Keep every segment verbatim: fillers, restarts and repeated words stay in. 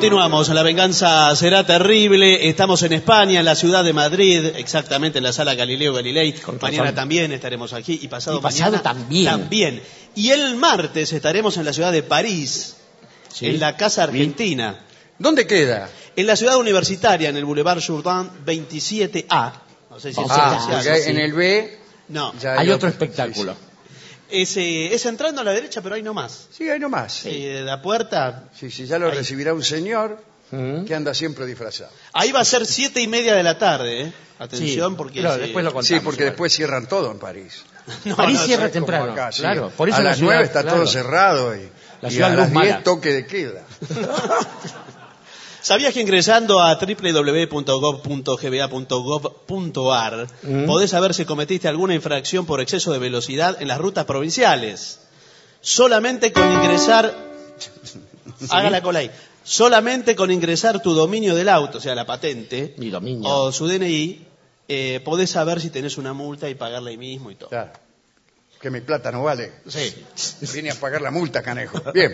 Continuamos, La venganza será terrible. Estamos en España, en la ciudad de Madrid, exactamente en la sala Galileo Galilei. Con mañana razón. También estaremos aquí y pasado, y pasado mañana también. también. Y el martes estaremos en la ciudad de París, ¿sí? En la Casa Argentina. Bien. ¿Dónde queda? En la ciudad universitaria, en el Boulevard Jourdan veintisiete A. No sé si ah, es porque en el B no. Ya hay, hay otro, otro espectáculo. Sí, sí. Es, eh, es entrando a la derecha, pero ahí nomás. Sí, ahí nomás. Sí, de la puerta. Sí, sí, ya lo ahí. Recibirá un señor ¿Mm? Que anda siempre disfrazado. Ahí va a ser siete y media de la tarde, ¿eh? Atención, sí, porque... Claro, sí, después lo contamos, sí, porque igual. Después cierran todo en París. No, París no, cierra no, temprano, acá, sí. claro. Por eso a la las ciudad, nueve está claro. todo cerrado y, la y ciudad a las diez diez toque de queda. ¿Sabías que ingresando a doble u doble u doble u punto gov punto g b a punto gov punto a r mm. podés saber si cometiste alguna infracción por exceso de velocidad en las rutas provinciales? Solamente con ingresar... ¿Sí? Haga la cola ahí. Solamente con ingresar tu dominio del auto, o sea, la patente, Mi dominio. o su D N I, eh, podés saber si tenés una multa y pagarla ahí mismo y todo. Claro. Que mi plata no vale. Sí. Vine a pagar la multa, canejo. Bien.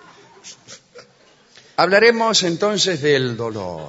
Hablaremos entonces del dolor.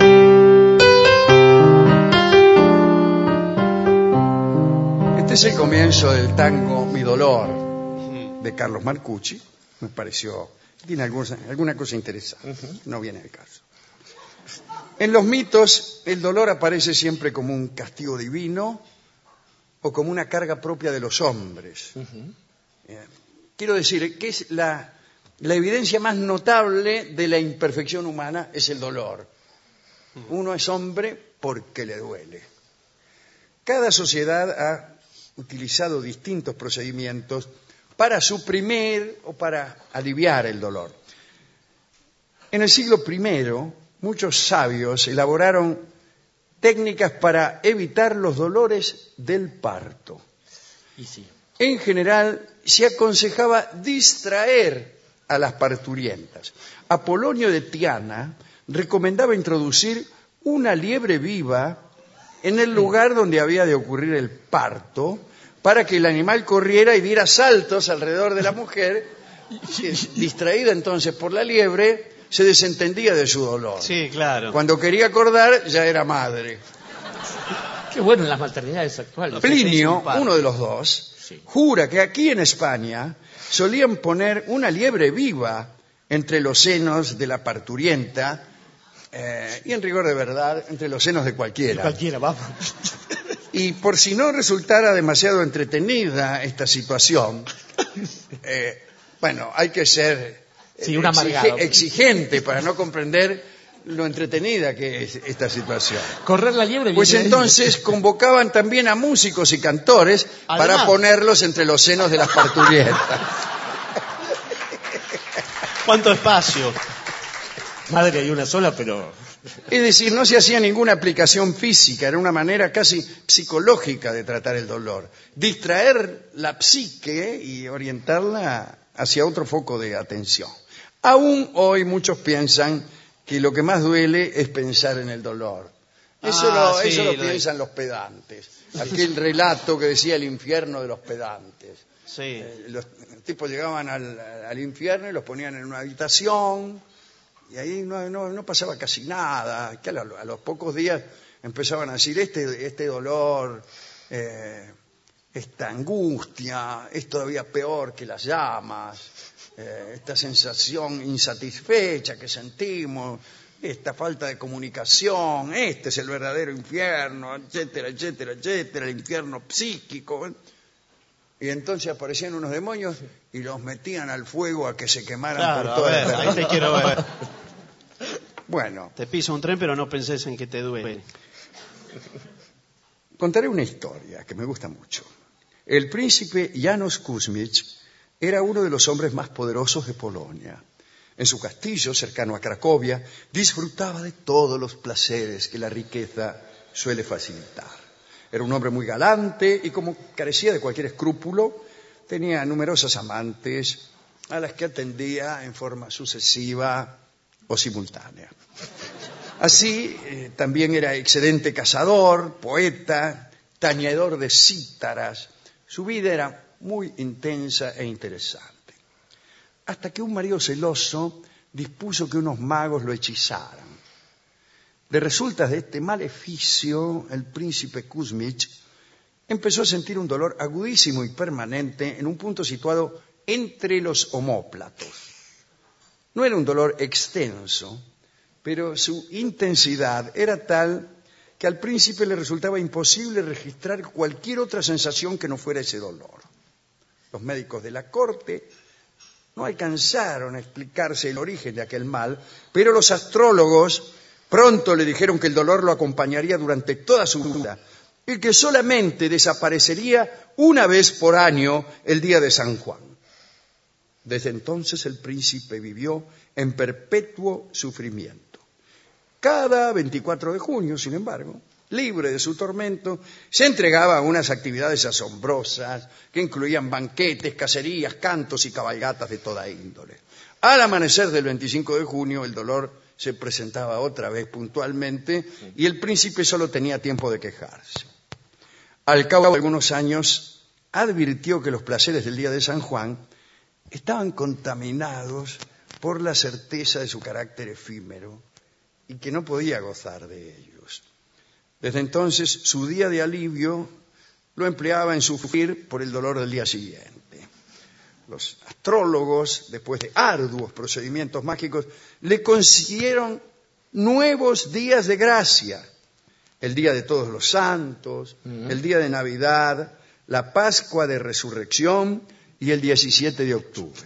Este es el comienzo del tango Mi Dolor de Carlos Marcucci. Me pareció, tiene alguna, alguna cosa interesante. Uh-huh. No viene al caso. En los mitos, el dolor aparece siempre como un castigo divino o como una carga propia de los hombres. Uh-huh. eh, quiero decir que es la... La evidencia más notable de la imperfección humana es el dolor. Uno es hombre porque le duele. Cada sociedad ha utilizado distintos procedimientos para suprimir o para aliviar el dolor. En el siglo primero, muchos sabios elaboraron técnicas para evitar los dolores del parto. Y sí. En general, se aconsejaba distraer a las parturientas. Apolonio de Tiana recomendaba introducir una liebre viva en el lugar donde había de ocurrir el parto para que el animal corriera y diera saltos alrededor de la mujer, que, distraída entonces por la liebre, se desentendía de su dolor. Sí, claro. Cuando quería acordar, ya era madre. Qué bueno en las maternidades actuales. Plinio, uno de los dos, sí. jura que aquí en España solían poner una liebre viva entre los senos de la parturienta eh, y en rigor de verdad entre los senos de cualquiera. De cualquiera, vamos. Y por si no resultara demasiado entretenida esta situación, eh, bueno, hay que ser sí, un exige, exigente para no comprender lo entretenida que es esta situación. Correr la liebre. Pues entonces convocaban también a músicos y cantores Además, para ponerlos entre los senos de las parturientas. ¿Cuánto espacio? Madre, hay una sola, pero... Es decir, no se hacía ninguna aplicación física, era una manera casi psicológica de tratar el dolor. Distraer la psique y orientarla hacia otro foco de atención. Aún hoy muchos piensan que lo que más duele es pensar en el dolor. Eso ah, lo, sí, eso lo, lo piensan los pedantes. Aquel relato que decía el infierno de los pedantes. Sí. Eh, los tipos llegaban al, al infierno y los ponían en una habitación y ahí no, no, no pasaba casi nada. Que a, lo, a los pocos días empezaban a decir, este, este dolor, eh, esta angustia, es todavía peor que las llamas. Eh, esta sensación insatisfecha que sentimos, esta falta de comunicación, este es el verdadero infierno, etcétera, etcétera, etcétera, el infierno psíquico. ¿eh? Y entonces aparecían unos demonios y los metían al fuego a que se quemaran claro, por toda a ver, ahí te quiero ver. Bueno. Te piso un tren, pero no pensés en que te duele. Contaré una historia que me gusta mucho. El príncipe Janusz Kuzmich era uno de los hombres más poderosos de Polonia. En su castillo, cercano a Cracovia, disfrutaba de todos los placeres que la riqueza suele facilitar. Era un hombre muy galante y, como carecía de cualquier escrúpulo, tenía numerosas amantes a las que atendía en forma sucesiva o simultánea. Así, eh, también era excelente cazador, poeta, tañedor de cítaras. Su vida era muy intensa e interesante. Hasta que un marido celoso dispuso que unos magos lo hechizaran. De resultas de este maleficio, el príncipe Kuzmich empezó a sentir un dolor agudísimo y permanente en un punto situado entre los omóplatos. No era un dolor extenso, pero su intensidad era tal que al príncipe le resultaba imposible registrar cualquier otra sensación que no fuera ese dolor. Los médicos de la corte no alcanzaron a explicarse el origen de aquel mal, pero los astrólogos pronto le dijeron que el dolor lo acompañaría durante toda su vida y que solamente desaparecería una vez por año el día de San Juan. Desde entonces el príncipe vivió en perpetuo sufrimiento. Cada veinticuatro de junio, sin embargo, libre de su tormento, se entregaba a unas actividades asombrosas que incluían banquetes, cacerías, cantos y cabalgatas de toda índole. Al amanecer del veinticinco de junio, el dolor se presentaba otra vez puntualmente y el príncipe solo tenía tiempo de quejarse. Al cabo de algunos años, advirtió que los placeres del día de San Juan estaban contaminados por la certeza de su carácter efímero y que no podía gozar de ellos. Desde entonces, su día de alivio lo empleaba en sufrir por el dolor del día siguiente. Los astrólogos, después de arduos procedimientos mágicos, le consiguieron nuevos días de gracia. El día de Todos los Santos, uh-huh. el día de Navidad, la Pascua de Resurrección y el diecisiete de octubre.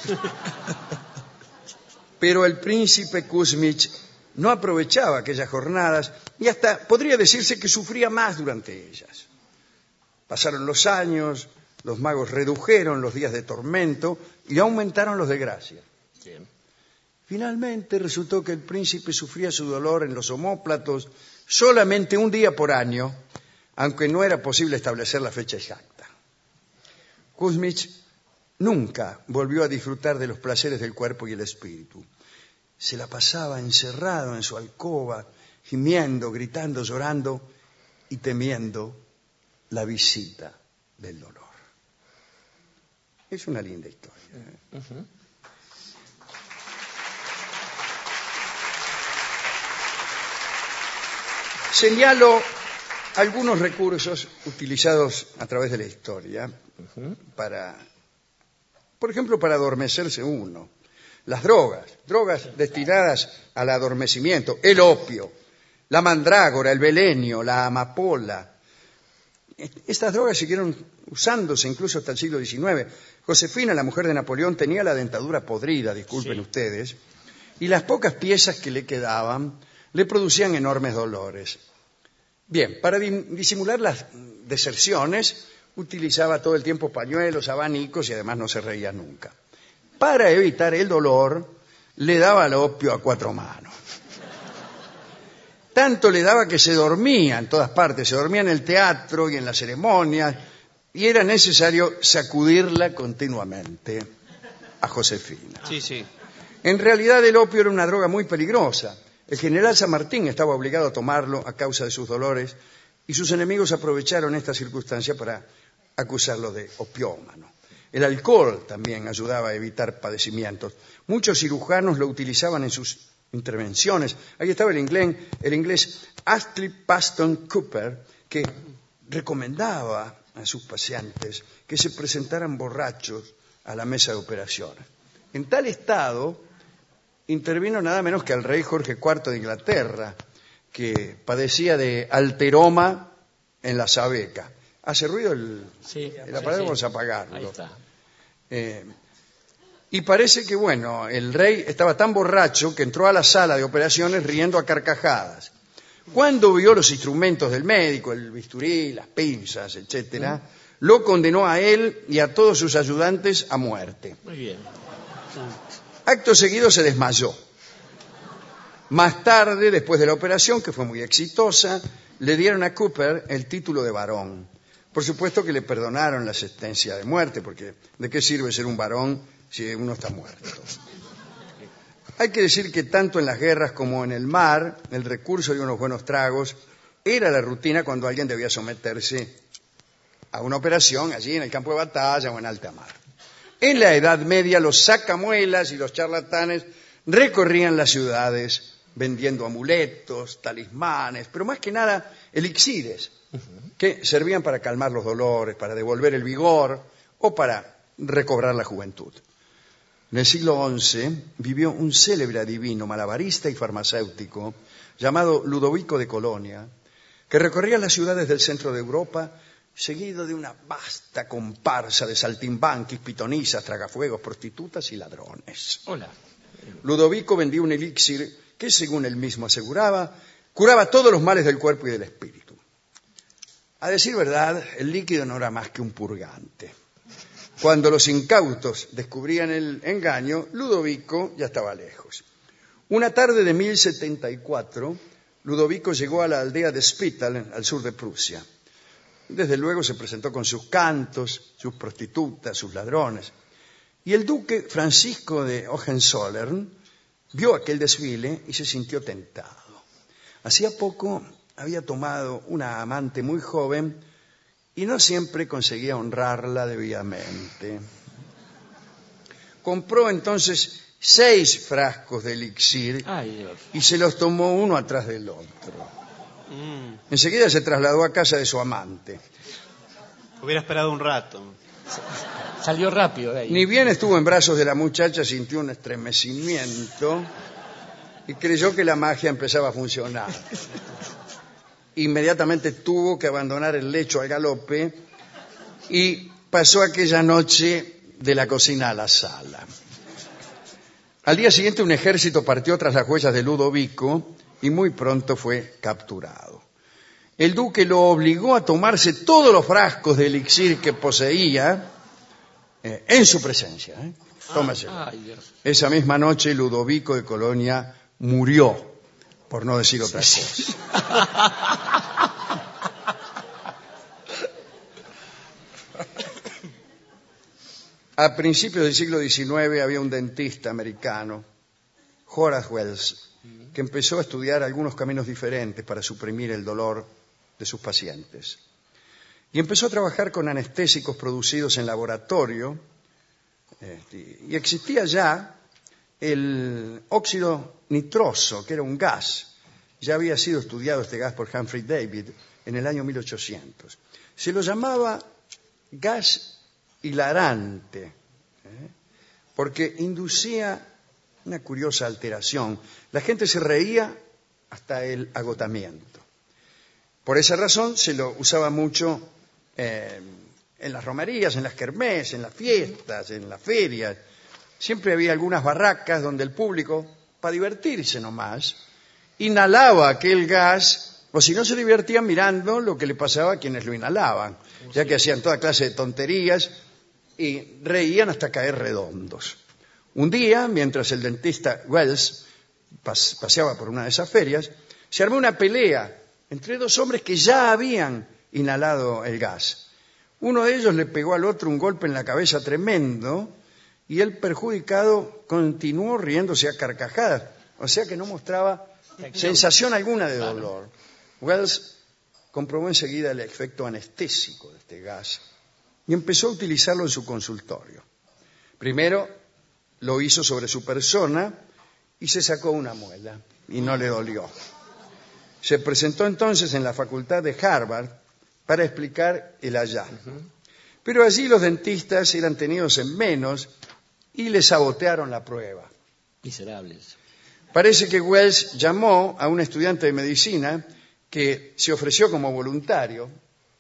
Pero el príncipe Kuzmich no aprovechaba aquellas jornadas y hasta podría decirse que sufría más durante ellas. Pasaron los años, los magos redujeron los días de tormento y aumentaron los de gracia. Bien. Finalmente resultó que el príncipe sufría su dolor en los omóplatos solamente un día por año, aunque no era posible establecer la fecha exacta. Kuzmich nunca volvió a disfrutar de los placeres del cuerpo y el espíritu. Se la pasaba encerrado en su alcoba, gimiendo, gritando, llorando y temiendo la visita del dolor. Es una linda historia. ¿eh? Uh-huh. Señalo algunos recursos utilizados a través de la historia uh-huh. para, por ejemplo, para adormecerse uno. Las drogas, drogas destinadas al adormecimiento, el opio, la mandrágora, el belenio, la amapola. Estas drogas siguieron usándose incluso hasta el siglo diecinueve. Josefina, la mujer de Napoleón, tenía la dentadura podrida, disculpen sí. ustedes, y las pocas piezas que le quedaban le producían enormes dolores. Bien, para disimular las deserciones, utilizaba todo el tiempo pañuelos, abanicos y además no se reía nunca. Para evitar el dolor, le daba el opio a cuatro manos. Tanto le daba que se dormía en todas partes, se dormía en el teatro y en las ceremonias, y era necesario sacudirla continuamente a Josefina. Sí, sí. En realidad el opio era una droga muy peligrosa. El general San Martín estaba obligado a tomarlo a causa de sus dolores, y sus enemigos aprovecharon esta circunstancia para acusarlo de opiómano. El alcohol también ayudaba a evitar padecimientos. Muchos cirujanos lo utilizaban en sus intervenciones. Ahí estaba el inglés, el inglés Astley Paston Cooper, que recomendaba a sus pacientes que se presentaran borrachos a la mesa de operaciones. En tal estado intervino nada menos que el rey Jorge cuarto de Inglaterra, que padecía de alteroma en la sabeca. ¿Hace ruido el, sí, el aparato? Sí, vamos a apagarlo. Ahí está. Eh, y parece que, bueno, el rey estaba tan borracho que entró a la sala de operaciones riendo a carcajadas. Cuando vio los instrumentos del médico, el bisturí, las pinzas, etcétera, ¿Mm? lo condenó a él y a todos sus ayudantes a muerte. Muy bien. Acto seguido se desmayó. Más tarde, después de la operación, que fue muy exitosa, le dieron a Cooper el título de barón. Por supuesto que le perdonaron la sentencia de muerte, porque ¿de qué sirve ser un varón si uno está muerto? Hay que decir que tanto en las guerras como en el mar, el recurso de unos buenos tragos era la rutina cuando alguien debía someterse a una operación allí en el campo de batalla o en alta mar. En la Edad Media los sacamuelas y los charlatanes recorrían las ciudades vendiendo amuletos, talismanes, pero más que nada elixires, que servían para calmar los dolores, para devolver el vigor o para recobrar la juventud. En el siglo once vivió un célebre adivino, malabarista y farmacéutico llamado Ludovico de Colonia, que recorría las ciudades del centro de Europa seguido de una vasta comparsa de saltimbanquis, pitonisas, tragafuegos, prostitutas y ladrones. Hola. Ludovico vendía un elixir que, según él mismo aseguraba, curaba todos los males del cuerpo y del espíritu. A decir verdad, el líquido no era más que un purgante. Cuando los incautos descubrían el engaño, Ludovico ya estaba lejos. Una tarde de mil setenta y cuatro, Ludovico llegó a la aldea de Spital, al sur de Prusia. Desde luego se presentó con sus cantos, sus prostitutas, sus ladrones. Y el duque Francisco de Hohenzollern vio aquel desfile y se sintió tentado. Hacía poco había tomado una amante muy joven y no siempre conseguía honrarla debidamente. Compró entonces seis frascos de elixir Ay, Dios. y se los tomó uno atrás del otro. Mm, Enseguida se trasladó a casa de su amante. hubiera esperado un rato. Salió rápido de ahí. Ni bien estuvo en brazos de la muchacha, sintió un estremecimiento y creyó que la magia empezaba a funcionar. Inmediatamente tuvo que abandonar el lecho al galope y pasó aquella noche de la cocina a la sala. Al día siguiente un ejército partió tras las huellas de Ludovico y muy pronto fue capturado. El duque lo obligó a tomarse todos los frascos de elixir que poseía eh, en su presencia. ¿eh? Tómaselo. Ay, Dios. Esa misma noche Ludovico de Colonia murió, por no decir otra cosa. A principios del siglo diecinueve había un dentista americano, Horace Wells, que empezó a estudiar algunos caminos diferentes para suprimir el dolor de sus pacientes. Y empezó a trabajar con anestésicos producidos en laboratorio, eh, y existía ya el óxido nitroso, que era un gas. Ya había sido estudiado este gas por Humphrey David en el año mil ochocientos. Se lo llamaba gas hilarante, ¿eh? porque inducía una curiosa alteración. La gente se reía hasta el agotamiento. Por esa razón se lo usaba mucho eh, en las romerías, en las kermés, en las fiestas, en las ferias. Siempre había algunas barracas donde el público, para divertirse nomás, inhalaba aquel gas, o si no se divertían mirando lo que le pasaba a quienes lo inhalaban, ya que hacían toda clase de tonterías y reían hasta caer redondos. Un día, mientras el dentista Wells paseaba por una de esas ferias, se armó una pelea entre dos hombres que ya habían inhalado el gas. Uno de ellos le pegó al otro un golpe en la cabeza tremendo y el perjudicado continuó riéndose a carcajadas, o sea que no mostraba sensación alguna de dolor. Wells comprobó enseguida el efecto anestésico de este gas y empezó a utilizarlo en su consultorio. Primero lo hizo sobre su persona y se sacó una muela y no le dolió. Se presentó entonces en la facultad de Harvard para explicar el hallazgo. Pero allí los dentistas eran tenidos en menos y le sabotearon la prueba. Miserables. Parece que Wells llamó a un estudiante de medicina que se ofreció como voluntario,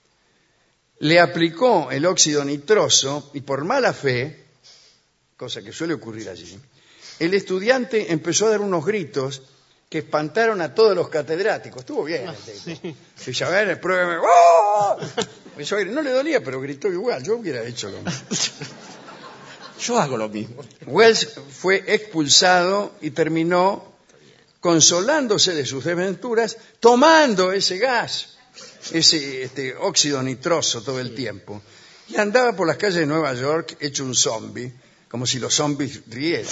le aplicó el óxido nitroso y por mala fe, cosa que suele ocurrir allí, el estudiante empezó a dar unos gritos que espantaron a todos los catedráticos. Estuvo bien el tipo. Sí. Si a ver, pruébeme. ¡Oh! No le dolía, pero gritó igual. Yo hubiera hecho lo mismo. Yo hago lo mismo. Wells fue expulsado y terminó consolándose de sus desventuras tomando ese gas, ese este, óxido nitroso todo el tiempo. Y andaba por las calles de Nueva York hecho un zombie, como si los zombies rieran.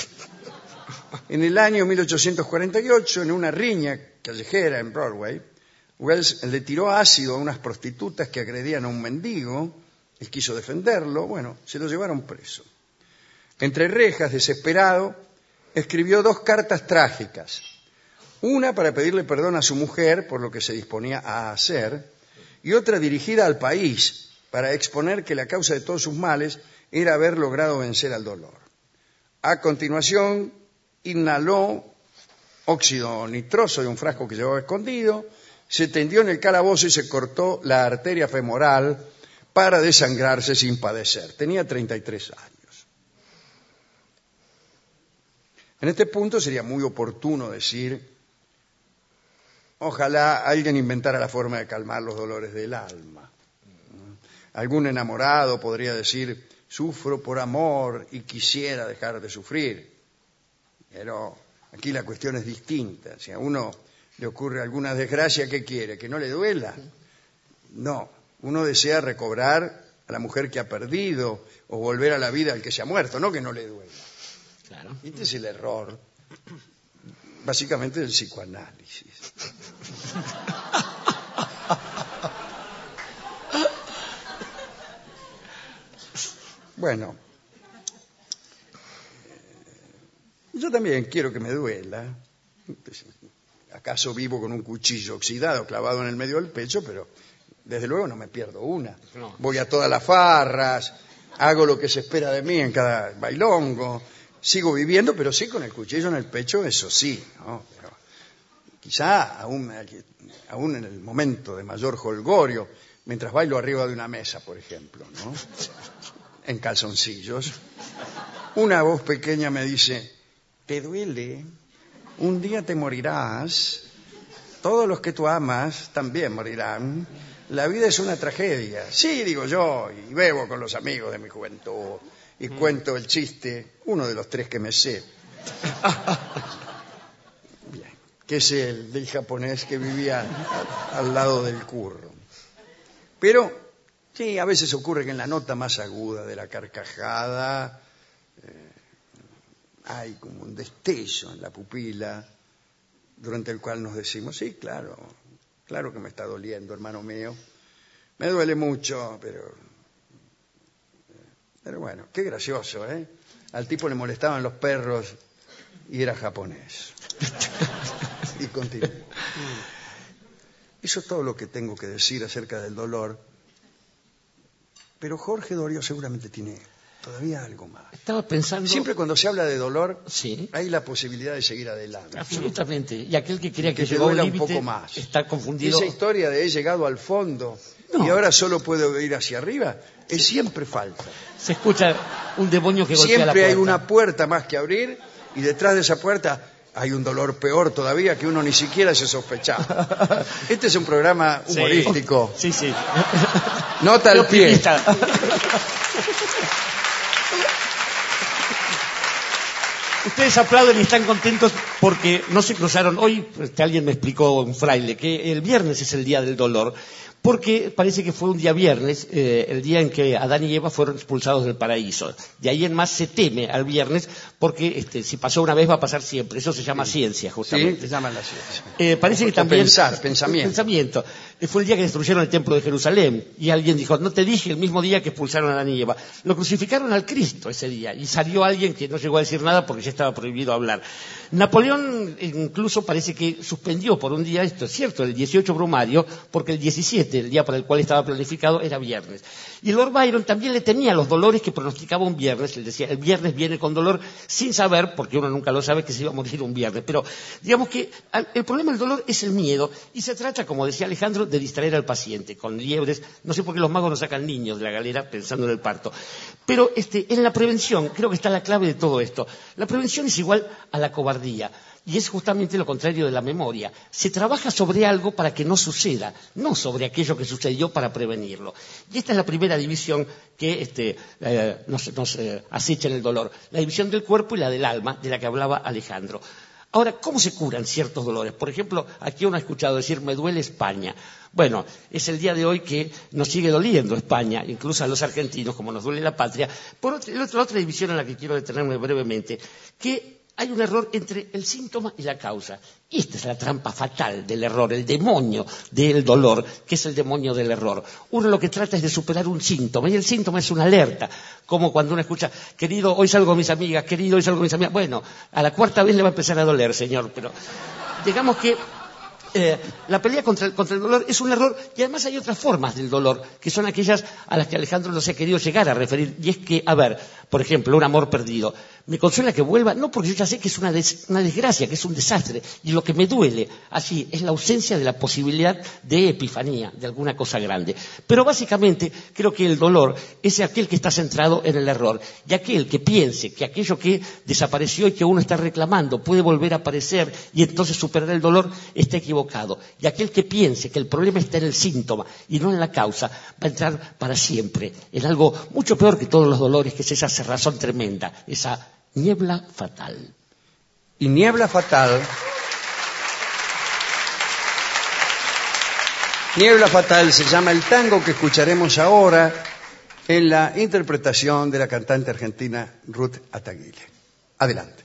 En el año mil ochocientos cuarenta y ocho, en una riña callejera en Broadway, Wells le tiró ácido a unas prostitutas que agredían a un mendigo. Él quiso defenderlo. Bueno, se lo llevaron preso. Entre rejas, desesperado, escribió dos cartas trágicas. Una para pedirle perdón a su mujer por lo que se disponía a hacer, y otra dirigida al país para exponer que la causa de todos sus males era haber logrado vencer al dolor. A continuación, inhaló óxido nitroso de un frasco que llevaba escondido, se tendió en el calabozo y se cortó la arteria femoral para desangrarse sin padecer. Tenía treinta y tres años. En este punto sería muy oportuno decir, ojalá alguien inventara la forma de calmar los dolores del alma. Algún enamorado podría decir, sufro por amor y quisiera dejar de sufrir. Pero aquí la cuestión es distinta. Si a uno le ocurre alguna desgracia, ¿qué quiere? ¿Que no le duela? No. Uno desea recobrar a la mujer que ha perdido o volver a la vida al que se ha muerto, no que no le duela. Claro. Este es el error, básicamente, del psicoanálisis. Bueno, yo también quiero que me duela. ¿Acaso vivo con un cuchillo oxidado clavado en el medio del pecho? Pero desde luego no me pierdo una. No. Voy a todas las farras, hago lo que se espera de mí en cada bailongo, sigo viviendo, pero sí con el cuchillo en el pecho, eso sí, ¿no? Pero quizá aún, aún en el momento de mayor jolgorio, mientras bailo arriba de una mesa, por ejemplo, ¿no? En calzoncillos, una voz pequeña me dice, ¿te duele? Un día te morirás. Todos los que tú amas también morirán. La vida es una tragedia. Sí, digo yo, y bebo con los amigos de mi juventud, y mm. cuento el chiste, uno de los tres que me sé. Bien, que es el del japonés que vivía al, al lado del curro. Pero sí, a veces ocurre que en la nota más aguda de la carcajada eh, hay como un destello en la pupila durante el cual nos decimos, sí, claro, claro que me está doliendo, hermano mío. Me duele mucho, pero... Pero bueno, qué gracioso, ¿eh? Al tipo le molestaban los perros y era japonés. Y continuó. Eso es todo lo que tengo que decir acerca del dolor. Pero Jorge Dorio seguramente tiene todavía algo más. Estaba pensando... Siempre cuando se habla de dolor, sí, hay la posibilidad de seguir adelante. Absolutamente. Y aquel que crea que, que llegó a un un límite poco más. está confundido. Esa historia de he llegado al fondo no. y ahora solo puedo ir hacia arriba, es siempre falsa. Se escucha un demonio que golpea siempre la puerta. Hay una puerta más que abrir y detrás de esa puerta hay un dolor peor todavía que uno ni siquiera se sospechaba. Este es un programa humorístico. Sí, sí. sí. Nota al pie. Ustedes aplauden y están contentos porque no se cruzaron. Hoy este, alguien me explicó, un fraile, que el viernes es el día del dolor, porque parece que fue un día viernes, eh, el día en que Adán y Eva fueron expulsados del paraíso. De ahí en más se teme al viernes porque este, si pasó una vez va a pasar siempre. Eso se llama sí. ciencia, justamente. Sí, se llama la ciencia. Eh, parece que también... Pensar, pensamiento. Pensamiento. Fue el día que destruyeron el templo de Jerusalén y alguien dijo, no te dije el mismo día que expulsaron a Adán y Eva. Lo crucificaron al Cristo ese día y salió alguien que no llegó a decir nada porque ya estaba prohibido hablar. Napoleón incluso parece que suspendió por un día, esto es cierto, el dieciocho brumario, porque el diecisiete, el día para el cual estaba planificado, era viernes. Y Lord Byron también le temía los dolores que pronosticaba un viernes. Él decía, el viernes viene con dolor, sin saber, porque uno nunca lo sabe, que se iba a morir un viernes. Pero digamos que el problema del dolor es el miedo y se trata, como decía Alejandro, de distraer al paciente con liebres. No sé por qué los magos no sacan niños de la galera pensando en el parto. Pero este, en la prevención creo que está la clave de todo esto. La prevención es igual a la cobardía. Y es justamente lo contrario de la memoria. Se trabaja sobre algo para que no suceda, no sobre aquello que sucedió para prevenirlo. Y esta es la primera división que este, eh, nos, nos eh, acecha en el dolor. La división del cuerpo y la del alma, de la que hablaba Alejandro. Ahora, ¿cómo se curan ciertos dolores? Por ejemplo, aquí uno ha escuchado decir, me duele España. Bueno, es el día de hoy que nos sigue doliendo España, incluso a los argentinos, como nos duele la patria. Por otra, la otra división en la que quiero detenerme brevemente, que hay un error entre el síntoma y la causa. Y esta es la trampa fatal del error, el demonio del dolor, que es el demonio del error. Uno lo que trata es de superar un síntoma, y el síntoma es una alerta, como cuando uno escucha, querido, hoy salgo con mis amigas, querido, hoy salgo con mis amigas. Bueno, a la cuarta vez le va a empezar a doler, señor, pero digamos que Eh, la pelea contra el, contra el dolor es un error, y además hay otras formas del dolor, que son aquellas a las que Alejandro no se ha querido llegar a referir, y es que, a ver, por ejemplo, un amor perdido. Me consuela que vuelva, no porque yo ya sé que es una, des, una desgracia, que es un desastre, y lo que me duele, así, es la ausencia de la posibilidad de epifanía, de alguna cosa grande. Pero básicamente, creo que el dolor es aquel que está centrado en el error, y aquel que piense que aquello que desapareció y que uno está reclamando puede volver a aparecer, y entonces superar el dolor, está equivocado. Y aquel que piense que el problema está en el síntoma y no en la causa, va a entrar para siempre en algo mucho peor que todos los dolores, que es esa cerrazón tremenda, esa niebla fatal. Y niebla fatal... Niebla fatal se llama el tango que escucharemos ahora en la interpretación de la cantante argentina Ruth Ataguile. Adelante.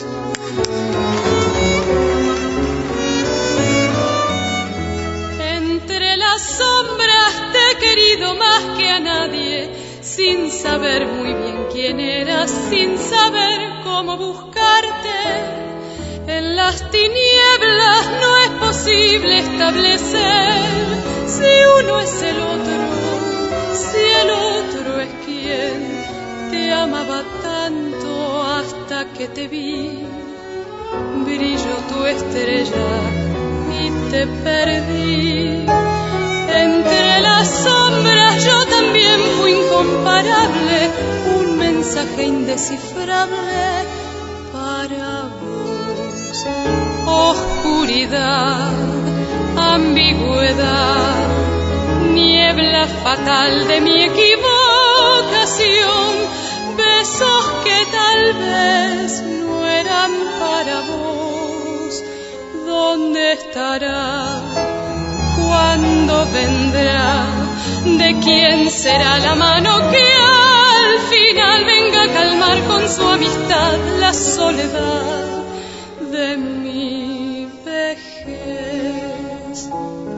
Sombras te he querido más que a nadie, sin saber muy bien quién eras, sin saber cómo buscarte. En las tinieblas no es posible establecer si uno es el otro, si el otro es quien te amaba tanto hasta que te vi. Brilló tu estrella y te perdí. Entre las sombras yo también fui incomparable, un mensaje indescifrable para vos. Oscuridad, ambigüedad, niebla fatal de mi equivocación, besos que tal vez no eran para vos. ¿Dónde estará? ¿Cuándo vendrá? ¿De quién será la mano que al final venga a calmar con su amistad la soledad de mi vejez?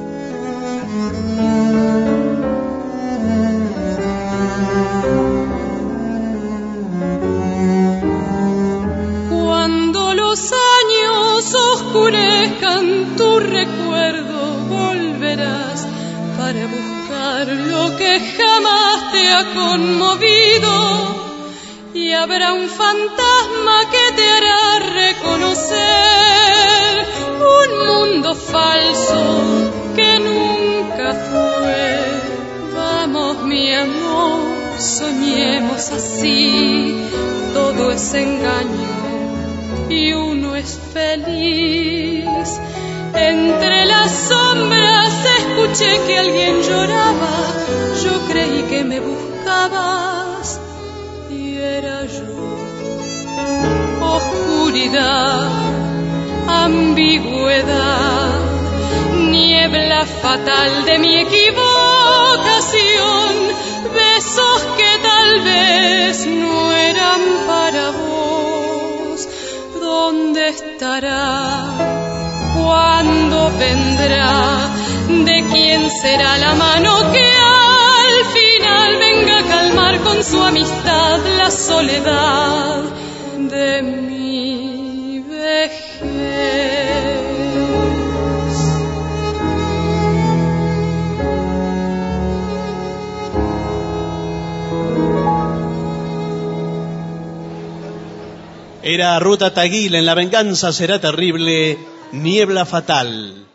Cuando los años oscurezcan tu recuerdo, volverás para buscar lo que jamás te ha conmovido, y habrá un fantasma que te hará reconocer un mundo falso que nunca fue. Vamos, mi amor, soñemos así, todo es engaño y uno es feliz. Entre las sombras escuché que alguien lloraba, yo creí que me buscabas y era yo. Oscuridad, ambigüedad, niebla fatal de mi equivocación, besos que tal vez no eran para vos. ¿Dónde estará? ¿Cuándo vendrá? ¿De quién será la mano que al final venga a calmar con su amistad la soledad de mi vejez? Era Ruth Ataguile en La venganza será terrible, niebla fatal.